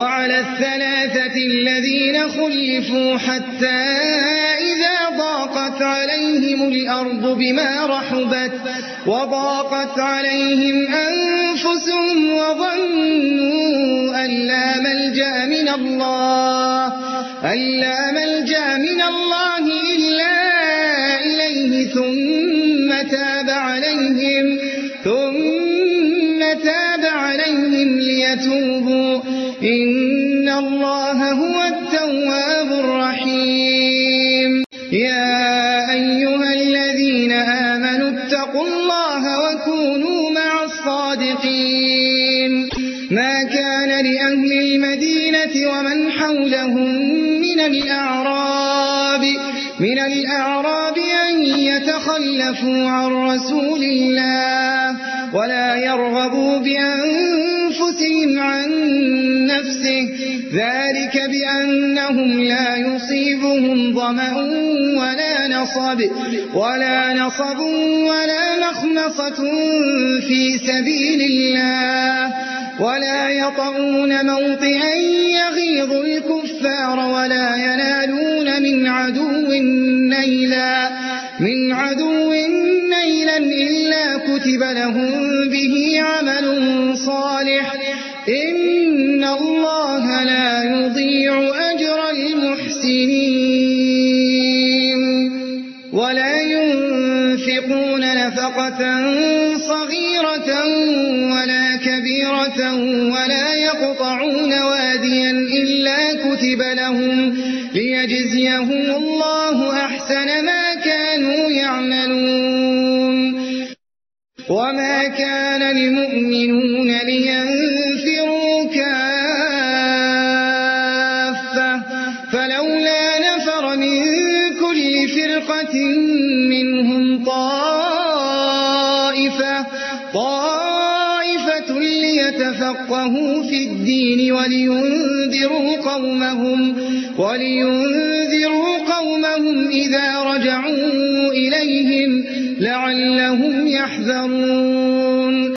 وعلى الثلاثة الذين خلفوا حتى إذا ضاقت عليهم الأرض بما رحبت وضاقت عليهم أنفسهم وظنوا أن لا ملجأ من الله إلا إليه ثم تاب عليهم ليتوبوا إن الله هو التواب الرحيم. يا أيها الذين آمنوا اتقوا الله وكونوا مع الصادقين. ما كان لأهل المدينة ومن حولهم من الأعراب أن يتخلفوا عن رسول الله ولا يرغبوا بأنفسهم عن نفسه ذلك بأنهم لا يصيبهم ظمأ ولا نصب ولا مخمصة في سبيل الله ولا يطعون موطئا يغيظ الكفار ولا ينالون من عدو نيلا إلا كتب لهم به عمل صالح إن الله لا يضيع أجر المحسنين. ولا ينفقون نفقة صغيرة ولا كبيرة ولا يقطعون واديا إلا كتب لهم ليجزيهم الله أحسن ما كانوا يعملون. وما كان المؤمنون لينفروا كافة فلولا نفر من كل فرقة منهم طائفة ليتفقهوا في الدين ولينذروا قومهم إذا رجعوا إليهم لعلهم يحذرون.